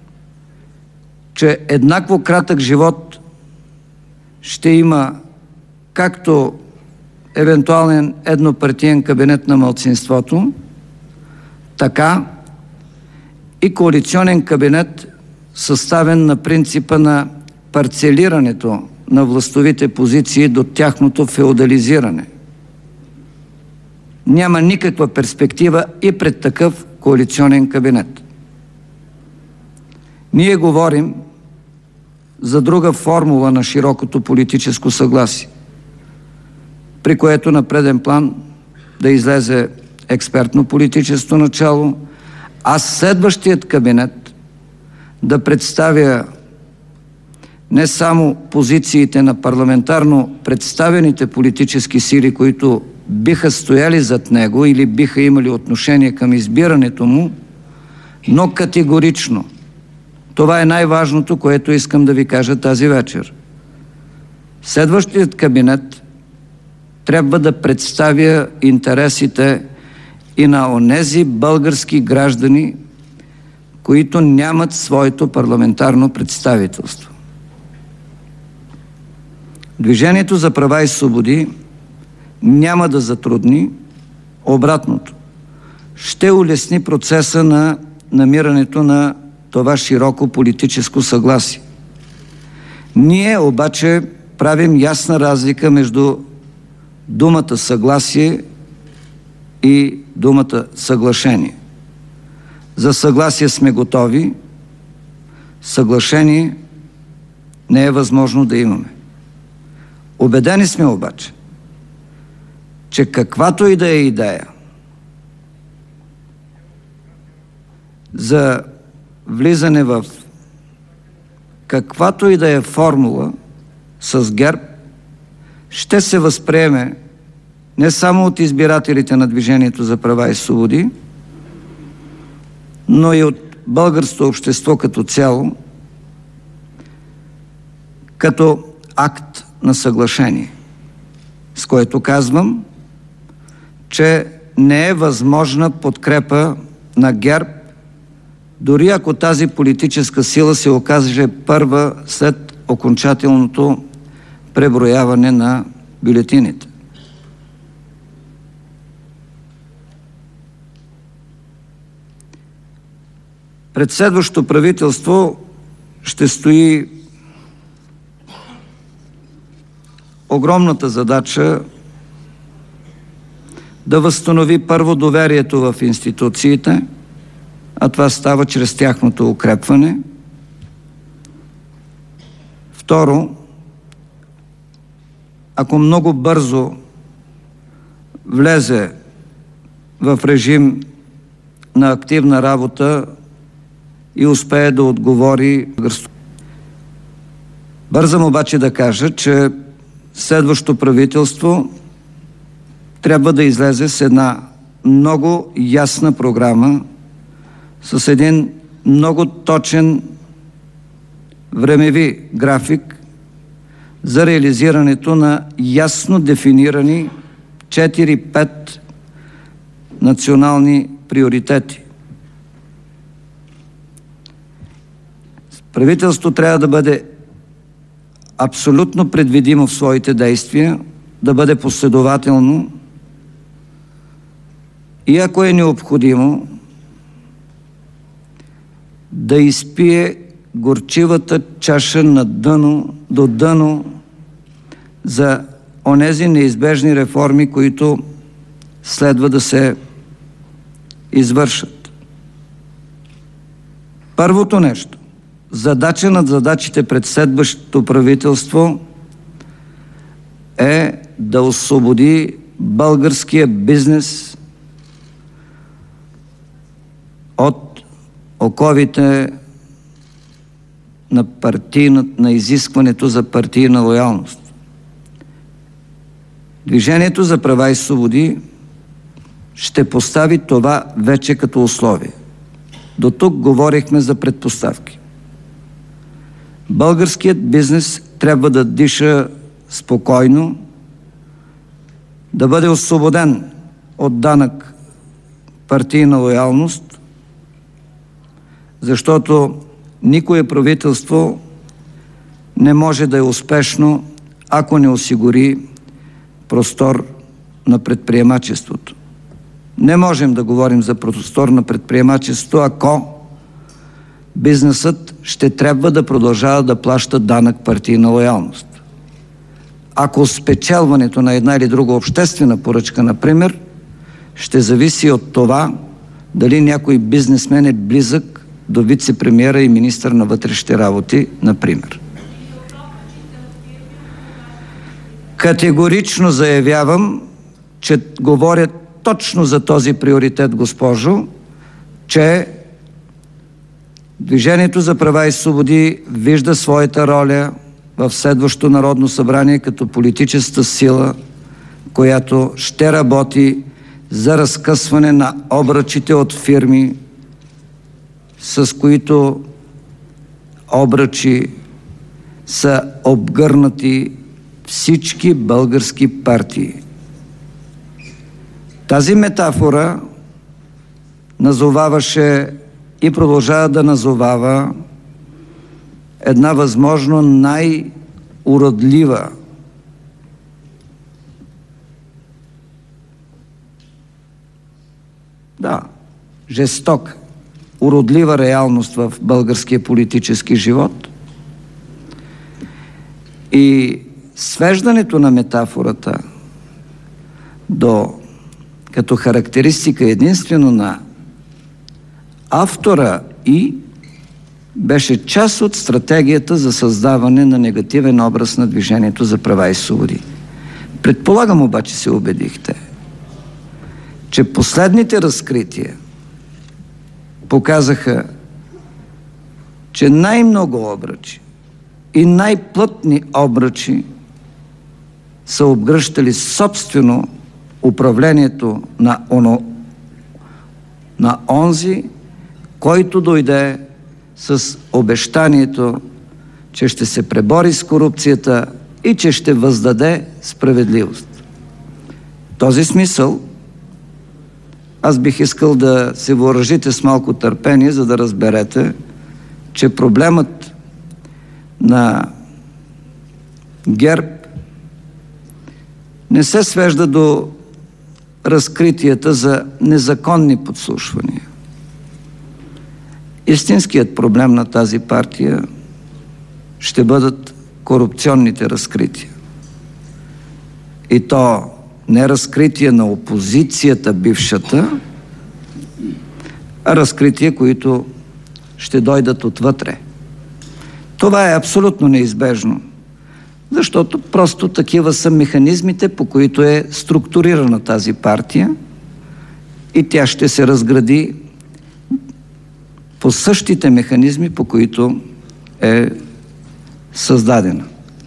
че еднакво кратък живот ще има както евентуален еднопартиен кабинет на малцинството, така и коалиционен кабинет, съставен на принципа на парцелирането на властовите позиции до тяхното феодализиране. Няма никаква перспектива и пред такъв коалиционен кабинет. Ние говорим за друга формула на широкото политическо съгласие, при което на преден план да излезе експертно политическо начало, а следващият кабинет да представя не само позициите на парламентарно представените политически сили, които биха стояли зад него или биха имали отношение към избирането му, но категорично. Това е най-важното, което искам да ви кажа тази вечер. Следващият кабинет трябва да представя интересите и на онези български граждани, които нямат своето парламентарно представителство. Движението за права и свободи няма да затрудни, обратното. Ще улесни процеса на намирането на това широко политическо съгласие. Ние обаче правим ясна разлика между думата съгласие и думата съглашение. За съгласие сме готови, съглашение не е възможно да имаме. Убедени сме обаче, че каквато и да е идея за влизане в каквато и да е формула с ГЕРБ, ще се възприеме не само от избирателите на Движението за права и свободи, но и от българското общество като цяло, като акт на съглашение, с което казвам, че не е възможна подкрепа на ГЕРБ, дори ако тази политическа сила се окаже първа след окончателното преброяване на бюлетините. Пред следващото правителство ще стои огромната задача да възстанови първо доверието в институциите, а това става чрез тяхното укрепване. Второ, ако много бързо влезе в режим на активна работа и успее да отговори. Бързам обаче да кажа, че следващото правителство трябва да излезе с една много ясна програма, с един много точен времеви график за реализирането на ясно дефинирани четири-пет национални приоритети. Правителството трябва да бъде абсолютно предвидимо в своите действия, да бъде последователно и ако е необходимо, да изпие горчивата чаша на дъно, до дъно за онези неизбежни реформи, които следва да се извършат. Първото нещо, задача над задачите пред следващото правителство е да освободи българския бизнес от оковите на, партийна, на изискването за партийна лоялност. Движението за права и свободи ще постави това вече като условие. До тук говорихме за предпоставки. Българският бизнес трябва да диша спокойно, да бъде освободен от данък партийна лоялност, защото никое правителство не може да е успешно, ако не осигури простор на предприемачеството. Не можем да говорим за простор на предприемачество, ако бизнесът ще трябва да продължава да плаща данък партийна лоялност. Ако спечелването на една или друга обществена поръчка, например, ще зависи от това дали някой бизнесмен е близък до вице-премиера и министър на вътрешните работи, например. Категорично заявявам, че говоря точно за този приоритет, госпожо, че Движението за права и свободи вижда своята роля в следващото Народно събрание като политическа сила, която ще работи за разкъсване на обръчите от фирми, с които обръчи са обгърнати всички български партии. Тази метафора назоваваше и продължава да назовава една възможно най-уродлива да, жесток, уродлива реалност в българския политически живот. И свеждането на метафората до като характеристика единствено на автора и беше част от стратегията за създаване на негативен образ на Движението за права и свободи. Предполагам обаче се убедихте, че последните разкрития показаха, че най-много обръчи и най-плътни обръчи са обгръщали собствено управлението на, оно, на онзи, който дойде с обещанието, че ще се пребори с корупцията и че ще въздаде справедливост. В този смисъл аз бих искал да се въоръжите с малко търпение, за да разберете, че проблемът на ГЕРБ не се свежда до разкритията за незаконни подслушвания. Истинският проблем на тази партия ще бъдат корупционните разкрития. и то не разкритие на опозицията бившата, а разкрития, които ще дойдат отвътре. Това е абсолютно неизбежно, защото просто такива са механизмите, по които е структурирана тази партия и тя ще се разгради по същите механизми, по които е създадена.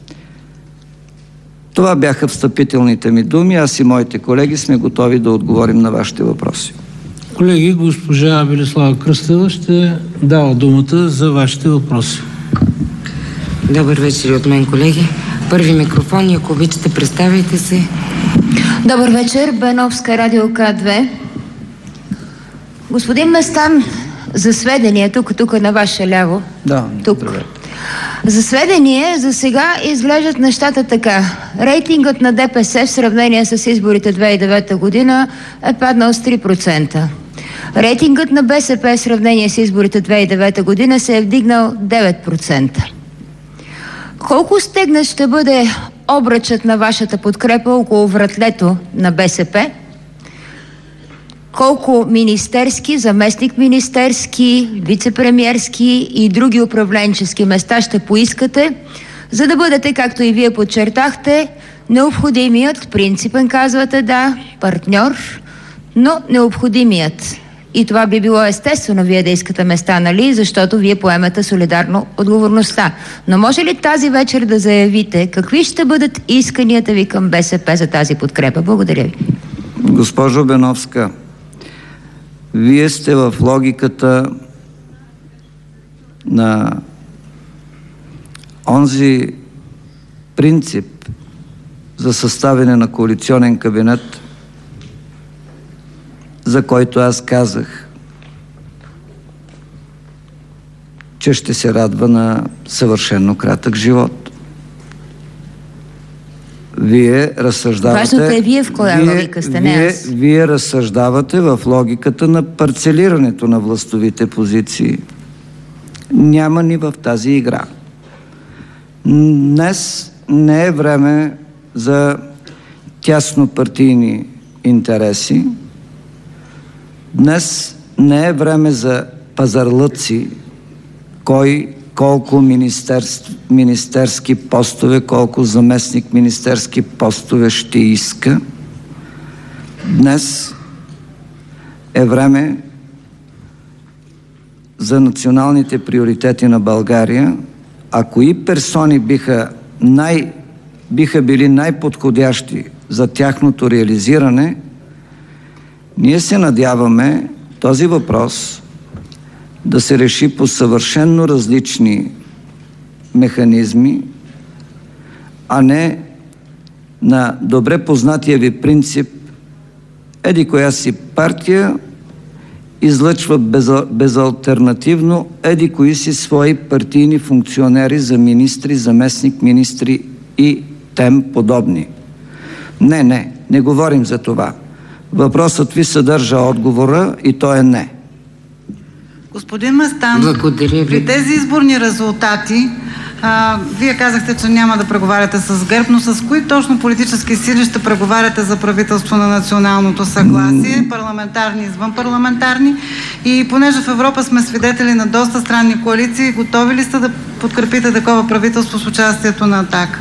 Това бяха встъпителните ми думи. Аз и моите колеги сме готови да отговорим на вашите въпроси. Колеги, госпожа Велислава Кръстева ще дава думата за вашите въпроси. Добър вечер от мен, колеги. Първи микрофон, ако обичате, представяйте се. Добър вечер, Беновска, Радио К две. Господин Местан, за сведение, тук, тук на ваше ляво. Да, тук. Здравей. За сведение, за сега изглеждат нещата така. Рейтингът на ДПС в сравнение с изборите две хиляди и девета година е паднал с три процента. Рейтингът на БСП в сравнение с изборите две хиляди и девета година се е вдигнал девет процента. Колко стегнат ще бъде обръчът на вашата подкрепа около вратлето на БСП? Колко министерски, заместник-министерски, вице-премиерски и други управленчески места ще поискате, за да бъдете, както и вие подчертахте, необходимият, принципен казвате, да, партньор, но необходимият. И това би било естествено вие да искате места, нали, защото вие поемате солидарно отговорността. Но може ли тази вечер да заявите какви ще бъдат исканията ви към БСП за тази подкрепа? Благодаря ви. Госпожо Беновска, вие сте в логиката на онзи принцип за съставяне на коалиционен кабинет, за който аз казах, че ще се радва на съвършено кратък живот. Вие разсъждавате... Важното е вие в коя вие, логика сте, не вие, аз. Вие разсъждавате в логиката на парцелирането на властовите позиции. Няма ни в тази игра. Днес не е време за тяснопартийни интереси. Днес не е време за пазарлъци, кой колко министерств, министерски постове, колко заместник министерски постове ще иска. Днес е време за националните приоритети на България, а кои персони биха, най, биха били най-подходящи за тяхното реализиране, ние се надяваме този въпрос да се реши по съвършенно различни механизми, а не на добре познатия ви принцип еди коя си партия излъчва безалтернативно еди кои си свои партийни функционери за министри, заместник министри и тем подобни. Не, не, не говорим за това. Въпросът ви съдържа отговора и то е не. Господин Местан, благодаря ви. При тези изборни резултати, а, вие казахте, че няма да преговаряте с ГЕРБ, но с кои точно политически сили ще преговаряте за правителство на националното съгласие, парламентарни, извънпарламентарни? И понеже в Европа сме свидетели на доста странни коалиции, готови ли сте да подкрепите такова правителство с участието на АТАК?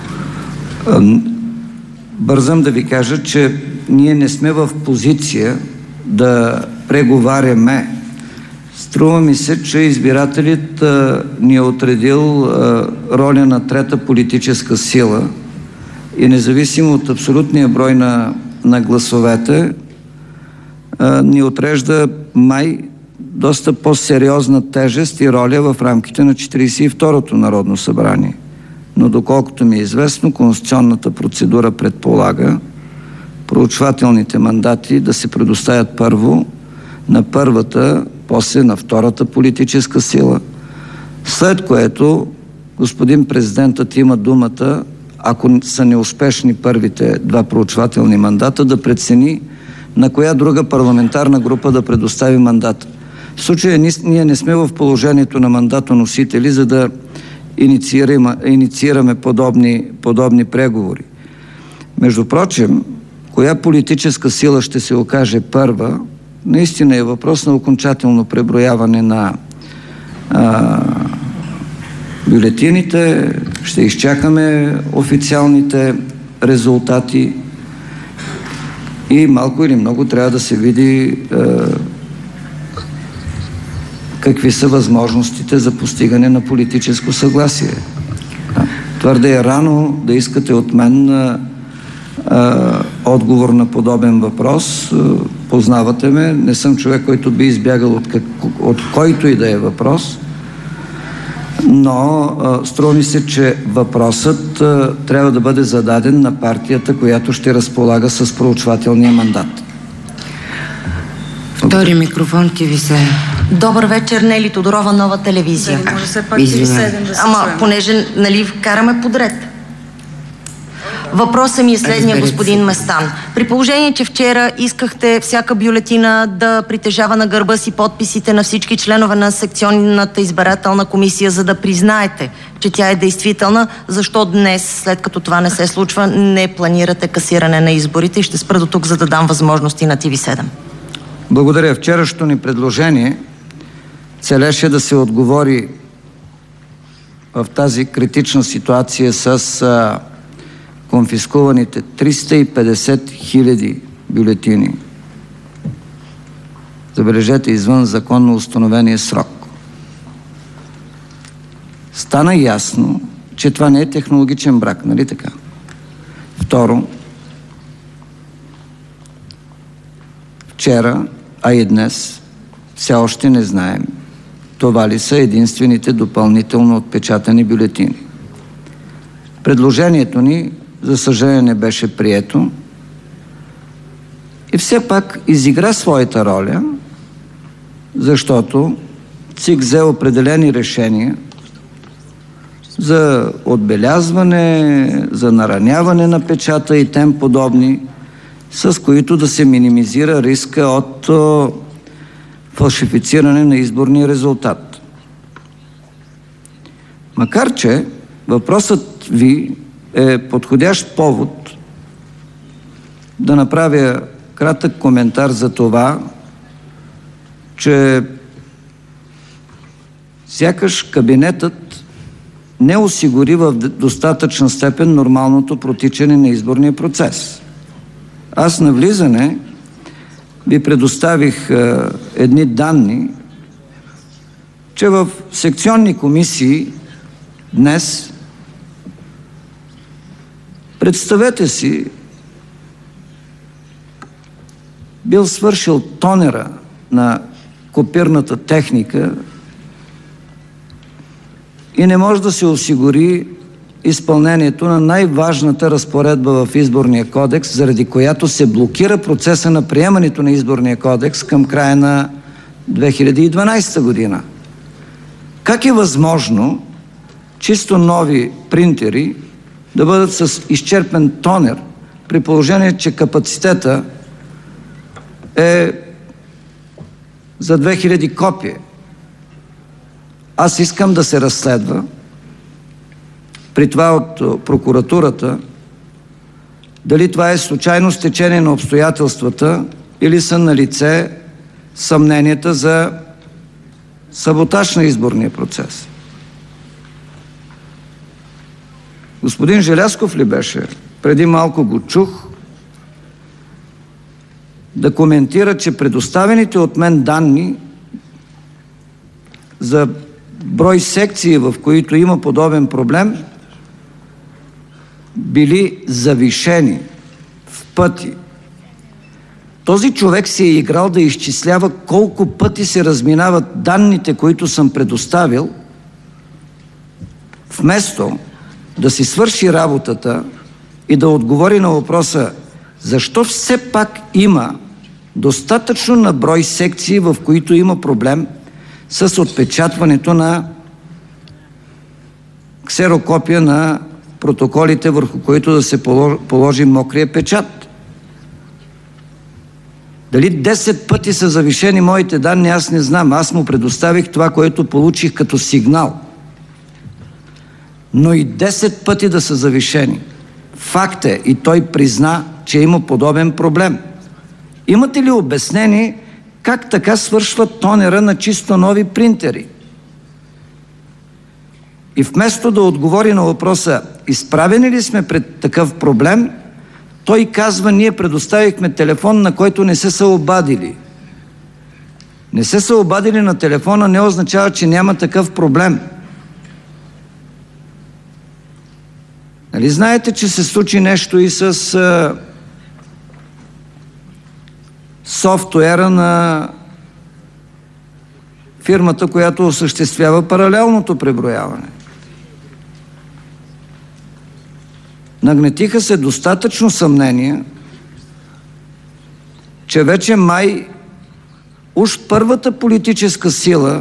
Бързам да ви кажа, че ние не сме в позиция да преговаряме. Струва ми се, че избирателят а, ни е отредил а, роля на трета политическа сила и независимо от абсолютния брой на, на гласовете, а, ни отрежда май доста по-сериозна тежест и роля в рамките на четиридесет и второто Народно събрание. Но доколкото ми е известно, конституционната процедура предполага проучвателните мандати да се предоставят първо на първата, после на втората политическа сила, след което господин президентът има думата, ако са неуспешни първите два проучвателни мандата, да прецени на коя друга парламентарна група да предостави мандат. В случая ние не сме в положението на мандатоносители, за да инициираме, инициираме подобни, подобни преговори. Между прочим, коя политическа сила ще се окаже първа, наистина е въпрос на окончателно преброяване на а, бюлетините. Ще изчакаме официалните резултати и малко или много трябва да се види а, какви са възможностите за постигане на политическо съгласие. Твърде е рано да искате от мен а, а, отговор на подобен въпрос. Познавате ме, не съм човек, който би избягал от, как, от който и да е въпрос, но а, струва ми се, че въпросът а, трябва да бъде зададен на партията, която ще разполага с проучвателния мандат. Втори микрофон ти ви се... Добър вечер, Нели Тодорова, Нова телевизия. Да, може все пак ти ви седем да се Ама, чуем. понеже, нали, караме подред. Въпросът ми е следния, господин Местан. При положение, че вчера искахте всяка бюлетина да притежава на гърба си подписите на всички членове на секционната избирателна комисия, за да признаете, че тя е действителна, защо днес, след като това не се случва, не планирате касиране на изборите? И ще спра до тук, за да дам възможности на Т В седем. Благодаря. Вчерашното ни предложение целеше да се отговори в тази критична ситуация с а, конфискуваните триста и петдесет хиляди бюлетини. Забележете, извън законно установения срок. Стана ясно, че това не е технологичен брак, нали така? Второ, вчера, а и днес, все още не знаем това ли са единствените допълнително отпечатани бюлетини. Предложението ни, за съжаление, не беше прието и все пак изигра своята роля, защото ЦИК взе определени решения за отбелязване, за нараняване на печата и тем подобни, с които да се минимизира риска от о, фалшифициране на изборния резултат. Макар че въпросът ви е подходящ повод да направя кратък коментар за това, че сякаш кабинетът не осигури в достатъчна степен нормалното протичане на изборния процес. Аз на влизане ви предоставих е, едни данни, че в секционни комисии днес, представете си, бил свършил тонера на копирната техника и не може да се осигури изпълнението на най-важната разпоредба в Изборния кодекс, заради която се блокира процеса на приемането на Изборния кодекс към края на две хиляди и дванадесета година. Как е възможно чисто нови принтери да бъдат с изчерпен тонер, при положение, че капацитета е за две хиляди копия? Аз искам да се разследва, при това от прокуратурата, дали това е случайно стечение на обстоятелствата или са налице съмненията за саботаж на изборния процес. Господин Желязков ли беше? Преди малко го чух да коментира, че предоставените от мен данни за брой секции, в които има подобен проблем, били завишени в пъти. Този човек си е играл да изчислява колко пъти се разминават данните, които съм предоставил, вместо да си свърши работата и да отговори на въпроса защо все пак има достатъчно на брой секции, в които има проблем с отпечатването на ксерокопия на протоколите, върху които да се положи мокрия печат. Дали десет пъти са завишени моите данни, аз не знам. Аз му предоставих това, което получих като сигнал. Но и десет пъти да са завишени. Факт е, и той призна, че има подобен проблем. Имате ли обяснение как така свършва тонера на чисто нови принтери? И вместо да отговори на въпроса, изправени ли сме пред такъв проблем, той казва, ние предоставихме телефон, на който не се са обадили. Не се са обадили на телефона не означава, че няма такъв проблем. Нали знаете, че се случи нещо и с а, софтуера на фирмата, която осъществява паралелното преброяване? Нагнетиха се достатъчно съмнения, че вече май уж първата политическа сила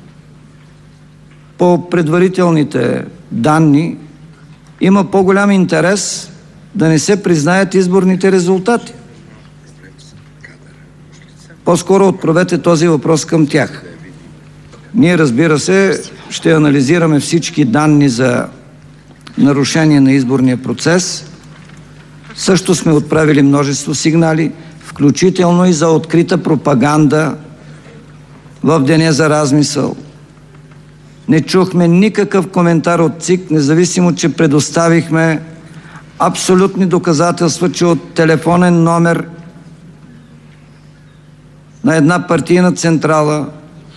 по предварителните данни има по-голям интерес да не се признаят изборните резултати. По-скоро отправете този въпрос към тях. Ние, разбира се, ще анализираме всички данни за нарушение на изборния процес. Също сме отправили множество сигнали, включително и за открита пропаганда в деня за размисъл. Не чухме никакъв коментар от ЦИК, независимо, че предоставихме абсолютни доказателства, че от телефонен номер на една партийна централа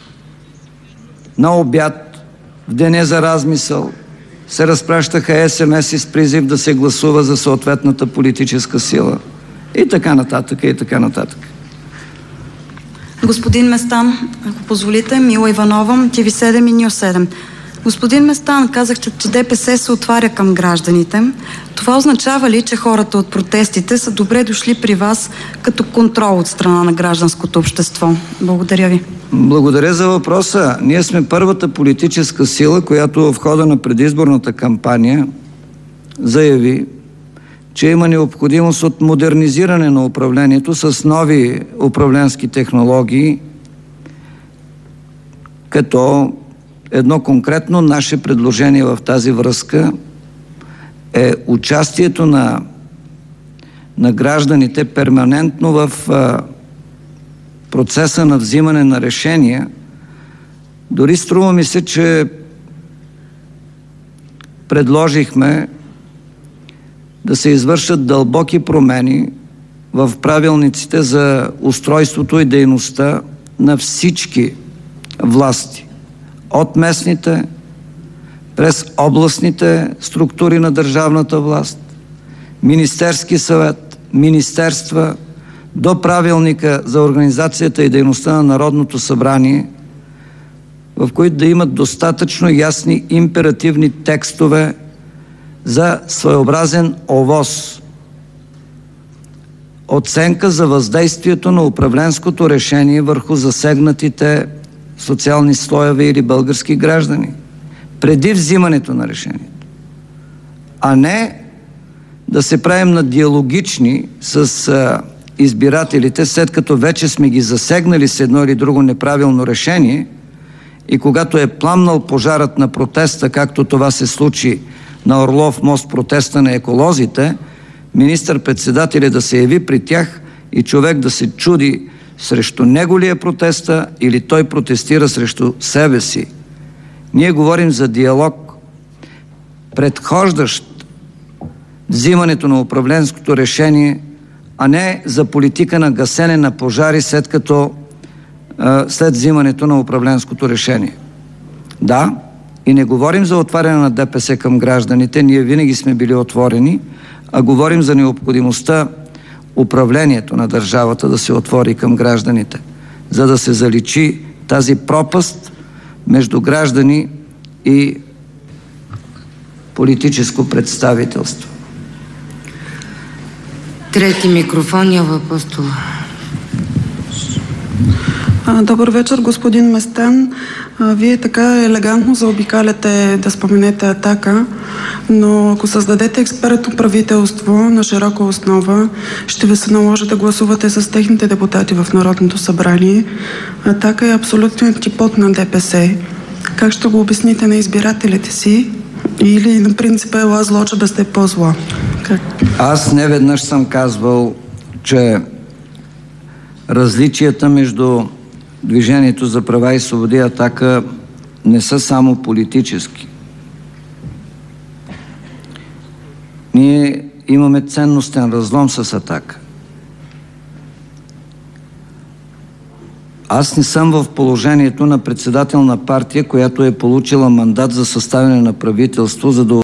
на обяд в деня за размисъл се разпращаха ес ем ес с призив да се гласува за съответната политическа сила. И така нататък, и така нататък. Господин Местан, ако позволите, Мила Иванова, Ти Ви седем и Нюз седем. Господин Местан, казахте, че Де Пе Се се отваря към гражданите. Това означава ли, че хората от протестите са добре дошли при вас като контрол от страна на гражданското общество? Благодаря ви. Благодаря за въпроса. Ние сме първата политическа сила, която в хода на предизборната кампания заяви, че има необходимост от модернизиране на управлението с нови управленски технологии, като едно конкретно наше предложение в тази връзка е участието на, на гражданите перманентно в а, процеса на взимане на решения. Дори струва ми се, че предложихме да се извършат дълбоки промени в правилниците за устройството и дейността на всички власти. От местните, през областните структури на държавната власт, Министерски съвет, министерства, до правилника за организацията и дейността на Народното събрание, в които да имат достатъчно ясни императивни текстове за своеобразен ОВОС. Оценка за въздействието на управленското решение върху засегнатите социални слоеве или български граждани преди взимането на решението, а не да се правим на диалогични с а, избирателите, след като вече сме ги засегнали с едно или друго неправилно решение и когато е пламнал пожарът на протеста, както това се случи на Орлов мост, протеста на еколозите, министър-председателят да се яви при тях и човек да се чуди срещу него ли е протеста или той протестира срещу себе си. Ние говорим за диалог, предхождащ взимането на управленското решение, а не за политика на гасене на пожари след като след взимането на управленското решение. Да, и не говорим за отваряне на Де Пе Се към гражданите, ние винаги сме били отворени, а говорим за необходимостта управлението на държавата да се отвори към гражданите, за да се заличи тази пропаст между граждани и политическо представителство. Трети микрофон, Ява Апостолова. Добър вечер, господин Местан. Вие така елегантно заобикаляте да споменете „Атака“, но ако създадете експертно правителство на широка основа, ще ви се наложи да гласувате с техните депутати в Народното събрание. „Атака“ е абсолютен антипод на Де Пе Се. Как ще го обясните на избирателите си Или на принципа ела зло, че да сте по-зло? Как? Аз не веднъж съм казвал, че различията между Движението за права и свободи и Атака не са само политически. Ние имаме ценностен разлом с Атака. Аз не съм в положението на председател на партия, която е получила мандат за съставяне на правителство, за да